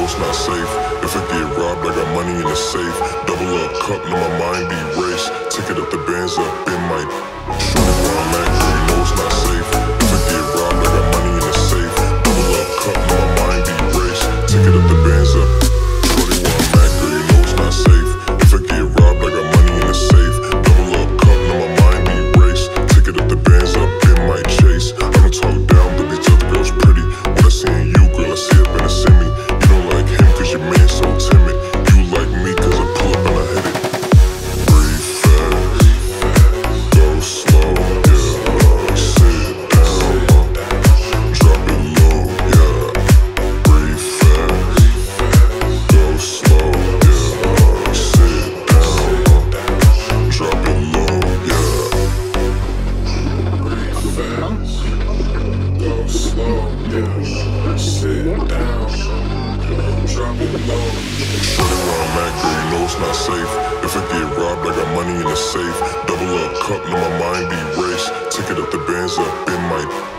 it's not safe. If I get robbed, I got money in the safe. Double up cup, now my mind be race. Ticket up the bands up in my shorty where I'm at, girl, you know it's not safe. If I get robbed, I got money in the safe. Double up cup, now my mind be race. Ticket up the bands up. Shorty where I'm at, girl, you know it's not safe. If I get robbed, I got money in the safe. Double up cup, now my mind be race. Ticket up the bands up in my chase. I don't talk down, but these other girls pretty. When I see in you, girl, I see up in a semi. You don't like him cause your man so timid. You like me cause I pull up and I hit it. Breathe fast, go slow, yeah. Sit down, drop it low, yeah. Breathe fast, go slow, yeah. Sit down, drop it low, yeah. Breathe fast, go slow, yeah. Sit down, drop it low. Shorty where I'm at, girl, you know it's not safe. If I get robbed, I got money in the safe. Double up cup, now my mind be race. Ticket up the bands up in my